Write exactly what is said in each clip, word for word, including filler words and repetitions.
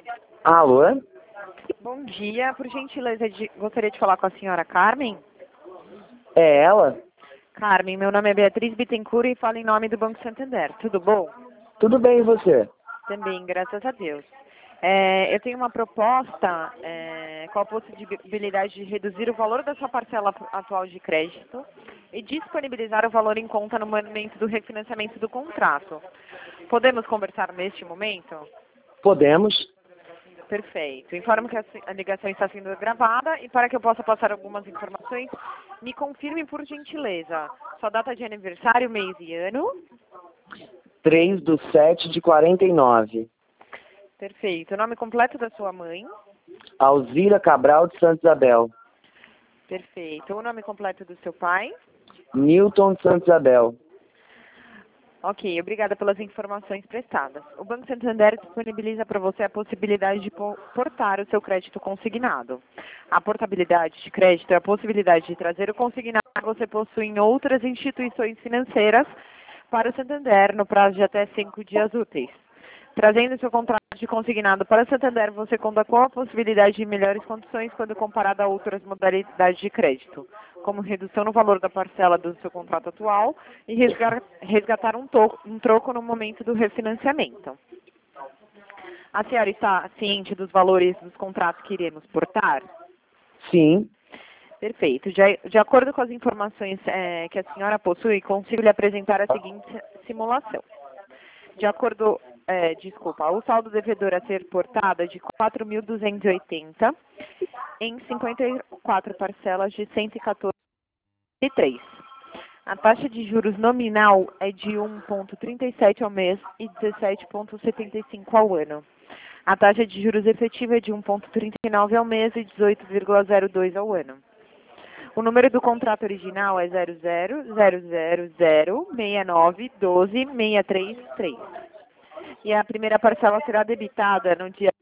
Alô? Bom dia, por gentileza, de- gostaria de falar com a senhora Carmen. É ela? Carmen, meu nome é Beatriz Bittencourt e falo em nome do Banco Santander. Tudo bom? Tudo bem e você? Também, graças a Deus. É, eu tenho uma proposta é, com a possibilidade de reduzir o valor da sua parcela atual de crédito e disponibilizar o valor em conta no momento do refinanciamento do contrato. Podemos conversar neste momento? Podemos? Perfeito. Informo que a a ligação está sendo gravada e para que eu possa passar algumas informações, me confirme por gentileza sua data de aniversário, mês e ano. três do sete de quarenta e nove. Perfeito. O nome completo da sua mãe. Alzira Cabral de Santa Isabel. Perfeito. O nome completo do seu pai. Newton de Santa Isabel. Ok, obrigada pelas informações prestadas. O Banco Santander disponibiliza para você a possibilidade de po- portar o seu crédito consignado. A portabilidade de crédito é a possibilidade de trazer o consignado que você possui em outras instituições financeiras para o Santander no prazo de até cinco dias úteis. Trazendo seu contrato de consignado para o Santander, você conta com a possibilidade de melhores condições quando comparado a outras modalidades de crédito, como redução no valor da parcela do seu contrato atual e resga- resgatar um, to- um troco no momento do refinanciamento. A senhora está ciente dos valores dos contratos que iremos portar? Sim. Perfeito. De, de acordo com as informações eh, que a senhora possui, consigo lhe apresentar a seguinte simulação. De acordo, eh, desculpa, o saldo devedor a ser portado é de quatro mil duzentos e oitenta em cinquenta e quatro parcelas de cento e quatorze vírgula três. A taxa de juros nominal é de um vírgula trinta e sete ao mês e dezessete vírgula setenta e cinco ao ano. A taxa de juros efetiva é de um vírgula trinta e nove ao mês e dezoito vírgula zero dois ao ano. O número do contrato original é zero zero zero zero zero seis nove um dois seis três três. E a primeira parcela será debitada no dia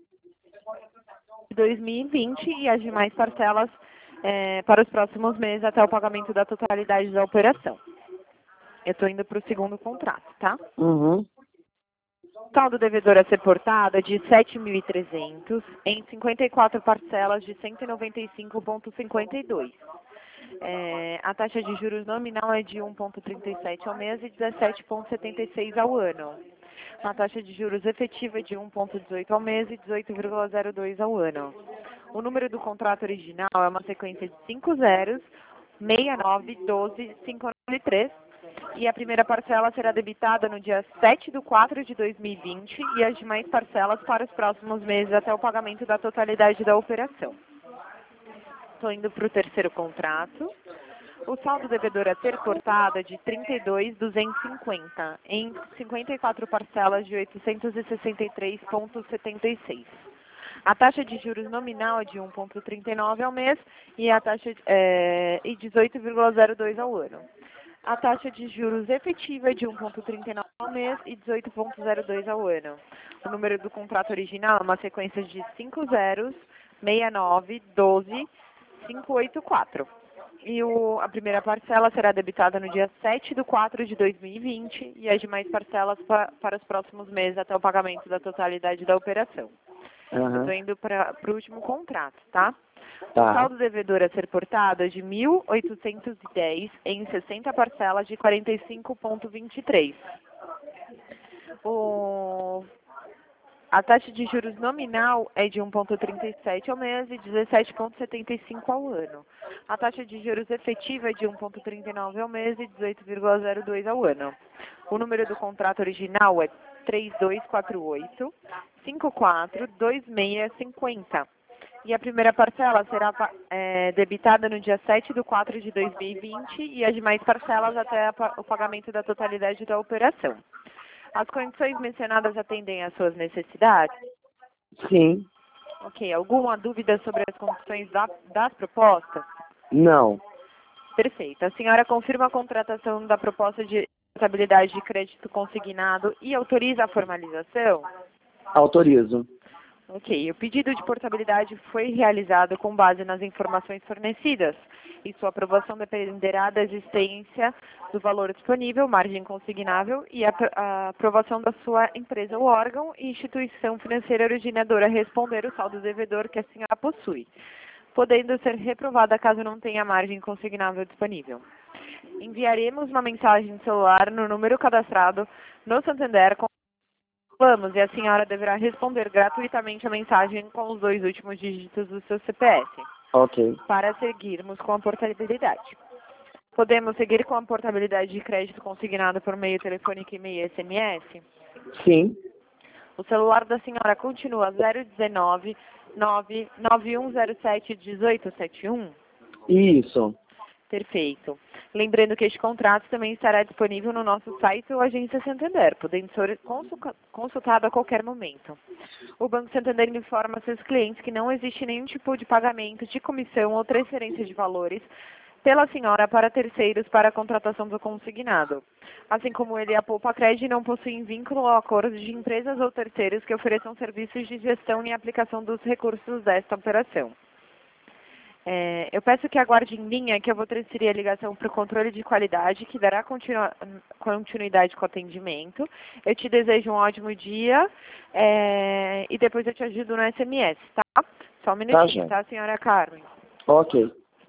de dois mil e vinte e as demais parcelas eh, para os próximos meses até o pagamento da totalidade da operação. Eu estou indo para o segundo contrato, tá? Uhum. O saldo devedor a ser portado é de sete mil e trezentos em cinquenta e quatro parcelas de cento e noventa e cinco vírgula cinquenta e dois. É, a taxa de juros nominal é de um vírgula trinta e sete ao mês e dezessete vírgula setenta e seis ao ano. A taxa de juros efetiva é de um vírgula dezoito ao mês e dezoito vírgula zero dois ao ano. O número do contrato original é uma sequência de cinco zeros, seis nove um dois cinco nove três e a primeira parcela será debitada no dia sete de quatro de dois mil e vinte e as demais parcelas para os próximos meses até o pagamento da totalidade da operação. Estou indo para o terceiro contrato. O saldo devedor a ser cortado é de trinta e dois mil duzentos e cinquenta em cinquenta e quatro parcelas de oitocentos e sessenta e três vírgula setenta e seis. A taxa de juros nominal é de um vírgula trinta e nove ao mês e a taxa é, e dezoito vírgula zero dois ao ano. A taxa de juros efetiva é de um vírgula trinta e nove ao mês e dezoito vírgula zero dois ao ano. O número do contrato original é uma sequência de cinco zeros, seis nove um dois cinco oito quatro. E o, a primeira parcela será debitada no dia sete de quatro de dois mil e vinte e as demais parcelas pa, para os próximos meses até o pagamento da totalidade da operação. Eu Uhum. estou indo para o último contrato, tá? O Tá. saldo devedor a ser portado é de mil oitocentos e dez em sessenta parcelas de quarenta e cinco vírgula vinte e três. O A taxa de juros nominal é de um vírgula trinta e sete ao mês e dezessete vírgula setenta e cinco ao ano. A taxa de juros efetiva é de um vírgula trinta e nove ao mês e dezoito vírgula zero dois ao ano. O número do contrato original é três dois quatro oito cinco quatro dois seis cinco zero. E a primeira parcela será é, debitada no dia sete de quatro de dois mil e vinte e as demais parcelas até a, o pagamento da totalidade da operação. As condições mencionadas atendem às suas necessidades? Sim. Ok. Alguma dúvida sobre as condições da, das propostas? Não. Perfeito. A senhora confirma a contratação da proposta de estabilidade de crédito consignado e autoriza a formalização? Autorizo. Ok, o pedido de portabilidade foi realizado com base nas informações fornecidas e sua aprovação dependerá da existência do valor disponível, margem consignável e a, a aprovação da sua empresa ou órgão e instituição financeira originadora a responder o saldo devedor que a senhora possui, podendo ser reprovada caso não tenha margem consignável disponível. Enviaremos uma mensagem celular no número cadastrado no Santander com Vamos, e a senhora deverá responder gratuitamente a mensagem com os dois últimos dígitos do seu C P F. Ok. Para seguirmos com a portabilidade. Podemos seguir com a portabilidade de crédito consignado por meio telefônico, e-mail e S M S? Sim. O celular da senhora continua zero um nove, nove um zero sete, um oito sete um? Isso. Perfeito. Lembrando que este contrato também estará disponível no nosso site ou agência Santander, podendo ser consultado a qualquer momento. O Banco Santander informa seus clientes que não existe nenhum tipo de pagamento de comissão ou transferência de valores pela senhora para terceiros para a contratação do consignado. Assim como ele e a Poupa Cred não possuem vínculo ou acordos de empresas ou terceiros que ofereçam serviços de gestão e aplicação dos recursos desta operação. É, eu peço que aguarde em linha que eu vou transferir a ligação para o controle de qualidade, que dará continua, continuidade com o atendimento. Eu te desejo um ótimo dia é, e depois eu te ajudo no S M S, tá? Só um minutinho, tá, tá senhora Carmen? Ok.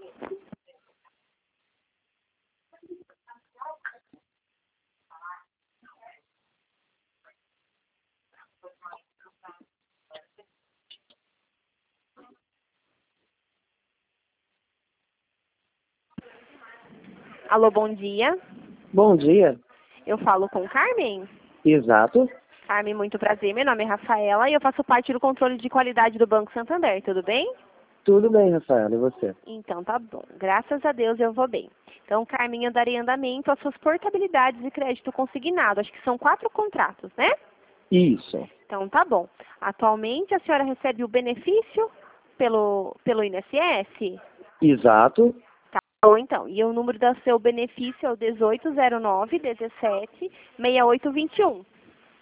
Alô, bom dia. Bom dia. Eu falo com Carmen? Exato. Carmen, muito prazer. Meu nome é Rafaela e eu faço parte do controle de qualidade do Banco Santander, tudo bem? Tudo bem, Rafaela, e você? Então tá bom. Graças a Deus eu vou bem. Então, Carmen, eu darei andamento às suas portabilidades de crédito consignado. Acho que são quatro contratos, né? Isso. Então tá bom. Atualmente a senhora recebe o benefício pelo, pelo I N S S? Exato. Tá bom, então. E o número do seu benefício é o dezoito zero nove, dezessete, sessenta e oito, vinte e um.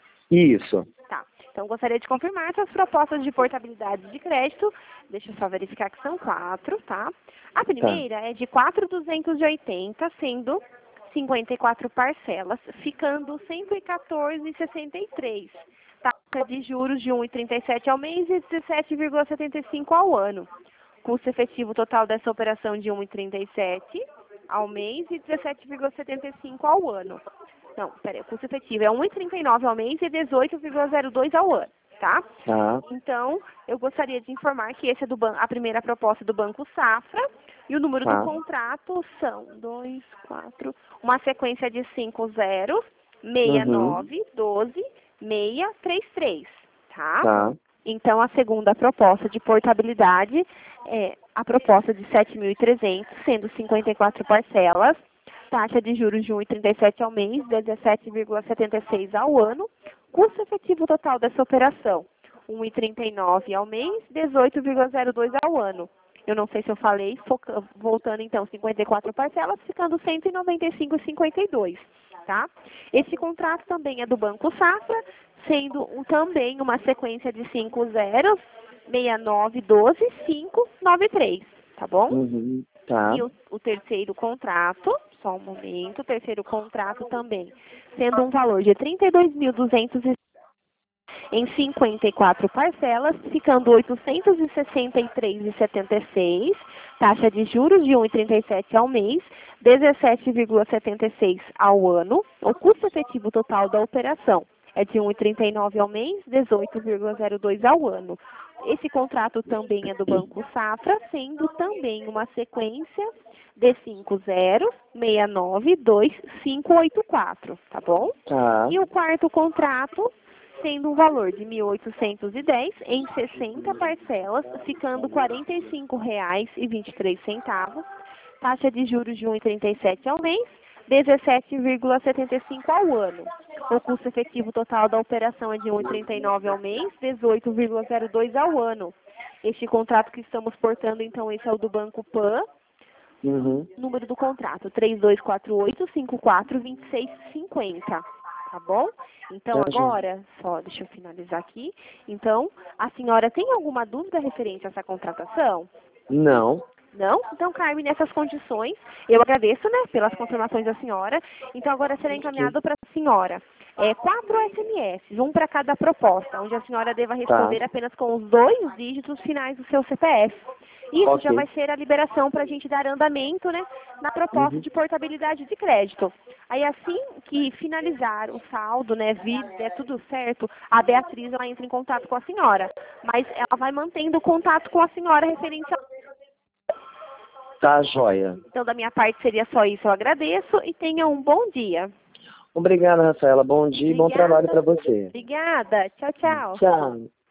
Isso. Tá. Então, gostaria de confirmar essas propostas de portabilidade de crédito. Deixa eu só verificar que são quatro, tá? A primeira Tá. é de quatro mil duzentos e oitenta, sendo cinquenta e quatro parcelas, ficando cento e quatorze vírgula sessenta e três. Taxa de juros de um vírgula trinta e sete ao mês e dezessete vírgula setenta e cinco ao ano. Custo efetivo total dessa operação de um vírgula trinta e sete ao mês e dezessete vírgula setenta e cinco ao ano. Não, peraí, o custo efetivo é um vírgula trinta e nove ao mês e dezoito vírgula zero dois ao ano, tá? Tá. Então, eu gostaria de informar que esse é do ban a primeira proposta do Banco Safra e o número Tá. do contrato são dois, quatro, uma sequência de cinco zeros, seis nove, doze, seis três três, tá? Tá. Então, a segunda proposta de portabilidade é a proposta de sete mil e trezentos, sendo cinquenta e quatro parcelas, taxa de juros de um vírgula trinta e sete ao mês, dezessete vírgula setenta e seis ao ano, custo efetivo total dessa operação, um vírgula trinta e nove ao mês, dezoito vírgula zero dois ao ano. Eu não sei se eu falei, foca, voltando então, cinquenta e quatro parcelas, ficando cento e noventa e cinco vírgula cinquenta e dois, tá? Esse contrato também é do Banco Safra, sendo um, também uma sequência de cinco zeros, seis nove, doze, cinco nove três, tá bom? Uhum. Tá. E o, o terceiro contrato, só um momento, o terceiro contrato também, sendo um valor de trinta e dois mil duzentos e em cinquenta e quatro parcelas, ficando oitocentos e sessenta e três vírgula setenta e seis, taxa de juros de um vírgula trinta e sete ao mês, dezessete vírgula setenta e seis ao ano, o custo efetivo total da operação é de um vírgula trinta e nove ao mês, dezoito vírgula zero dois ao ano. Esse contrato também é do Banco Safra, sendo também uma sequência de cinco zeros, seis nove, dois, cinco oito quatro, tá bom? Tá. E o quarto contrato, sendo um valor de mil oitocentos e dez em sessenta parcelas, ficando quarenta e cinco reais e vinte e três centavos, taxa de juros de um vírgula trinta e sete ao mês, dezessete vírgula setenta e cinco ao ano. O custo efetivo total da operação é de um vírgula trinta e nove ao mês, dezoito vírgula zero dois ao ano. Este contrato que estamos portando, então, esse é o do Banco Pan. Uhum. Número do contrato, três dois quatro oito, cinco quatro dois seis cinco zero. Tá bom? Então, Tá, agora, só deixa eu finalizar aqui. Então, A senhora tem alguma dúvida referente a essa contratação? Não. Não? Então, Carmen, nessas condições, eu agradeço, né, pelas confirmações da senhora. Então, agora será encaminhado para a senhora é, quatro S M S, um para cada proposta, onde a senhora deva responder Tá. apenas com os dois dígitos finais do seu C P F. Isso Ok. já vai ser a liberação para a gente dar andamento, né, na proposta Uhum. de portabilidade de crédito. Aí, assim que finalizar o saldo, né, vir, der tudo certo, a Beatriz, ela entra em contato com a senhora. Mas ela vai mantendo contato com a senhora referente a... Tá, joia. Então, da minha parte, seria só isso. Eu agradeço e tenha um bom dia. Obrigado, Rafaela. Bom dia e bom trabalho para você. Obrigada. Tchau, tchau. Tchau.